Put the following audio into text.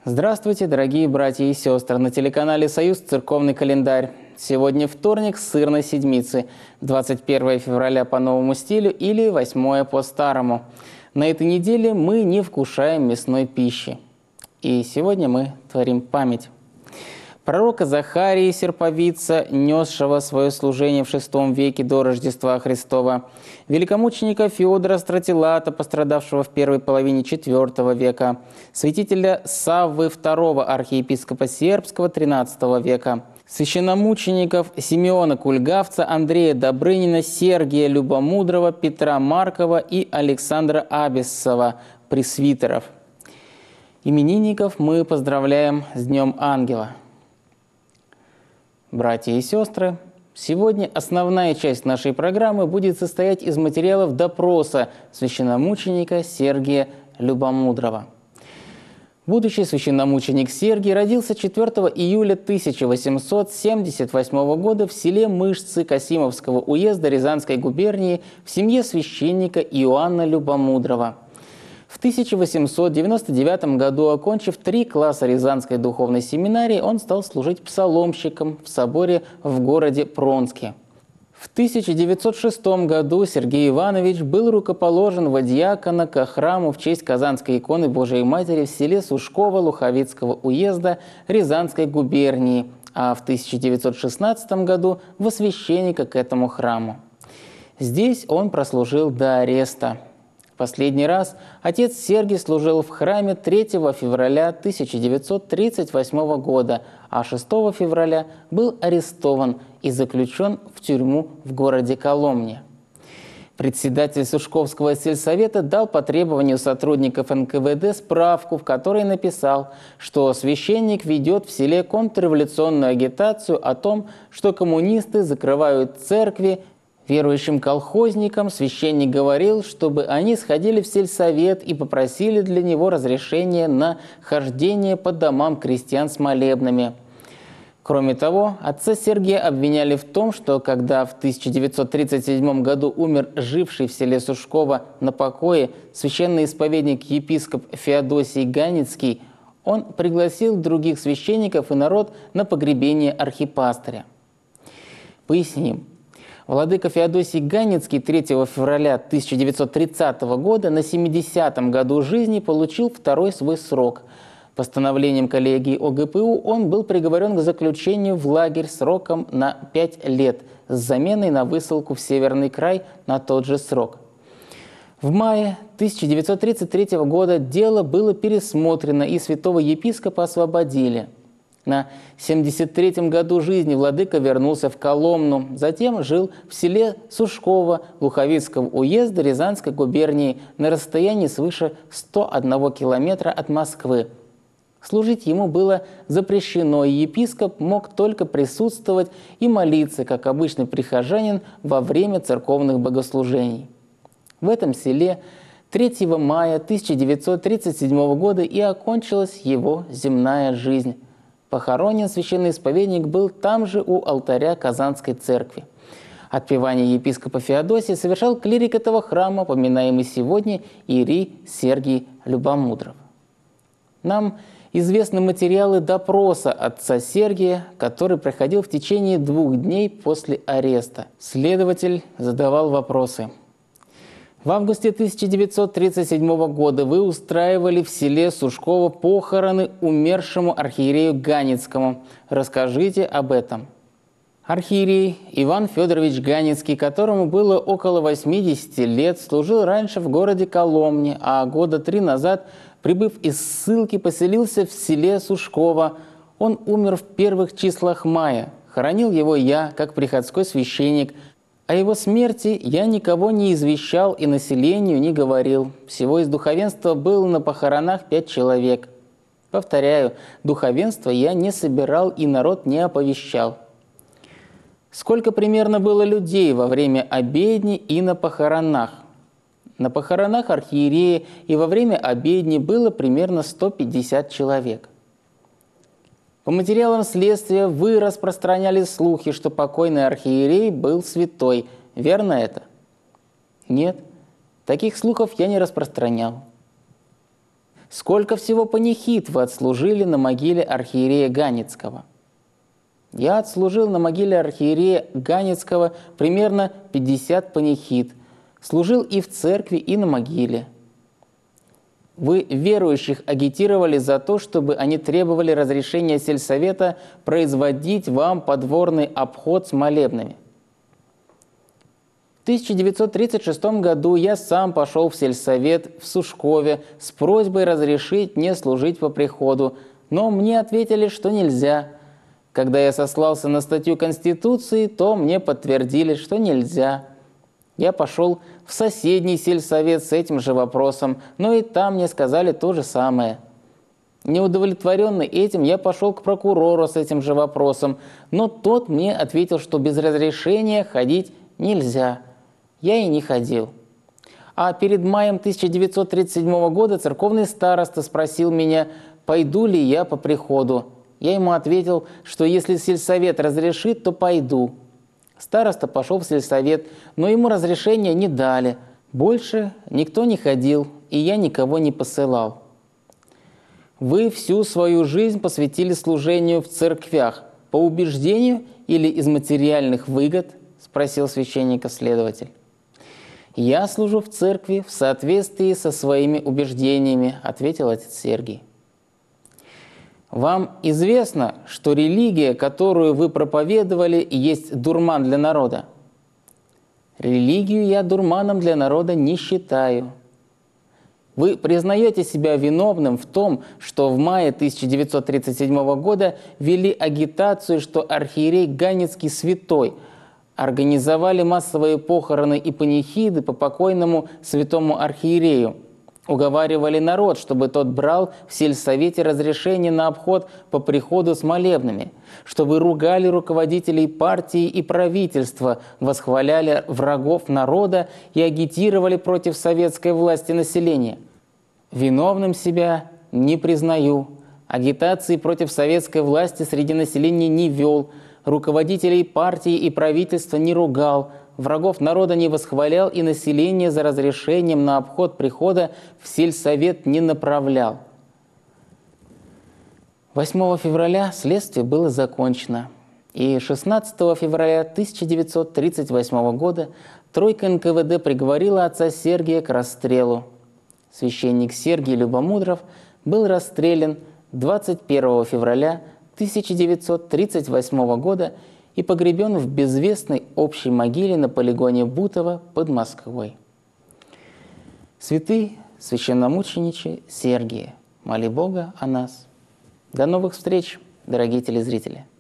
Здравствуйте, дорогие братья и сестры! На телеканале «Союз» церковный календарь. Сегодня вторник сырной седмицы, 21 февраля по новому стилю или 8 по старому. На этой неделе мы не вкушаем мясной пищи. И сегодня мы творим память пророка Захарии Серповица, несшего свое служение в VI веке до Рождества Христова, великомученика Феодора Стратилата, пострадавшего в первой половине IV века, святителя Саввы II, архиепископа Сербского XIII века, священномучеников Симеона Кульгавца, Андрея Добрынина, Сергия Любомудрого, Петра Маркова и Александра Абессова, пресвитеров. Именинников мы поздравляем с Днем Ангела. Братья и сестры, сегодня основная часть нашей программы будет состоять из материалов допроса священномученика Сергия Любомудрого. Будущий священномученик Сергий родился 4 июля 1878 года в селе Мышцы Касимовского уезда Рязанской губернии в семье священника Иоанна Любомудрого. В 1899 году, окончив 3 класса Рязанской духовной семинарии, он стал служить псаломщиком в соборе в городе Пронске. В 1906 году Сергей Иванович был рукоположен во диакона ко храму в честь Казанской иконы Божией Матери в селе Сушково Луховицкого уезда Рязанской губернии, а в 1916 году во священника к этому храму. Здесь он прослужил до ареста. Последний раз отец Сергий служил в храме 3 февраля 1938 года, а 6 февраля был арестован и заключен в тюрьму в городе Коломне. Председатель Сушковского сельсовета дал по требованию сотрудников НКВД справку, в которой написал, что священник ведет в селе контрреволюционную агитацию о том, что коммунисты закрывают церкви. Верующим колхозникам священник говорил, чтобы они сходили в сельсовет и попросили для него разрешения на хождение по домам крестьян с молебнами. Кроме того, отца Сергия обвиняли в том, что когда в 1937 году умер живший в селе Сушково на покое священный исповедник-епископ Феодосий Ганецкий, он пригласил других священников и народ на погребение архипастыря. Поясним. Владыка Феодосий Ганецкий 3 февраля 1930 года на 70-м году жизни получил второй свой срок. Постановлением коллегии ОГПУ он был приговорен к заключению в лагерь сроком на 5 лет с заменой на высылку в Северный край на тот же срок. В мае 1933 года дело было пересмотрено и святого епископа освободили. На 73-м году жизни владыка вернулся в Коломну, затем жил в селе Сушково Луховицкого уезда Рязанской губернии на расстоянии свыше 101 километра от Москвы. Служить ему было запрещено, и епископ мог только присутствовать и молиться, как обычный прихожанин, во время церковных богослужений. В этом селе 3 мая 1937 года и окончилась его земная жизнь. Похоронен священный исповедник был там же у алтаря Казанской церкви. Отпевание епископа Феодосия совершал клирик этого храма, поминаемый сегодня иерей Сергий Любомудров. Нам известны материалы допроса отца Сергия, который проходил в течение 2 дней после ареста. Следователь задавал вопросы. В августе 1937 года вы устраивали в селе Сушково похороны умершему архиерею Ганецкому. Расскажите об этом. Архиерей Иван Федорович Ганецкий, которому было около 80 лет, служил раньше в городе Коломне, а года 3 назад, прибыв из ссылки, поселился в селе Сушково. Он умер в первых числах мая. Хоронил его я, как приходской священник. О его смерти я никого не извещал и населению не говорил. Всего из духовенства было на похоронах 5 человек. Повторяю, духовенство я не собирал и народ не оповещал. Сколько примерно было людей во время обедни и на похоронах? На похоронах архиерея и во время обедни было примерно 150 человек. По материалам следствия вы распространяли слухи, что покойный архиерей был святой. Верно это? Нет, таких слухов я не распространял. Сколько всего панихид вы отслужили на могиле архиерея Ганецкого? Я отслужил на могиле архиерея Ганецкого примерно 50 панихид. Служил и в церкви, и на могиле. Вы верующих агитировали за то, чтобы они требовали разрешения сельсовета производить вам подворный обход с молебными. В 1936 году я сам пошел в сельсовет в Сушкове с просьбой разрешить мне служить по приходу, но мне ответили, что нельзя. Когда я сослался на статью Конституции, то мне подтвердили, что нельзя. Я пошел в соседний сельсовет с этим же вопросом, но и там мне сказали то же самое. Неудовлетворенный этим, я пошел к прокурору с этим же вопросом, но тот мне ответил, что без разрешения ходить нельзя. Я и не ходил. А перед маем 1937 года церковный староста спросил меня, пойду ли я по приходу. Я ему ответил, что если сельсовет разрешит, то пойду. Староста пошел в сельсовет, но ему разрешения не дали. Больше никто не ходил, и я никого не посылал. Вы всю свою жизнь посвятили служению в церквях по убеждению или из материальных выгод? Спросил священника-следователь. Я служу в церкви в соответствии со своими убеждениями, ответил отец Сергий. Вам известно, что религия, которую вы проповедовали, есть дурман для народа? Религию я дурманом для народа не считаю. Вы признаете себя виновным в том, что в мае 1937 года вели агитацию, что архиерей Ганецкий святой, организовали массовые похороны и панихиды по покойному святому архиерею, уговаривали народ, чтобы тот брал в сельсовете разрешение на обход по приходу с молебными, чтобы ругали руководителей партии и правительства, восхваляли врагов народа и агитировали против советской власти населения. Виновным себя не признаю. Агитации против советской власти среди населения не вел, руководителей партии и правительства не ругал, врагов народа не восхвалял и население за разрешением на обход прихода в сельсовет не направлял. 8 февраля следствие было закончено, и 16 февраля 1938 года тройка НКВД приговорила отца Сергия к расстрелу. Священник Сергий Любомудров был расстрелян 21 февраля 1938 года и погребен в безвестной общей могиле на полигоне Бутово под Москвой. Святый священномучениче Сергие, моли Бога о нас. До новых встреч, дорогие телезрители!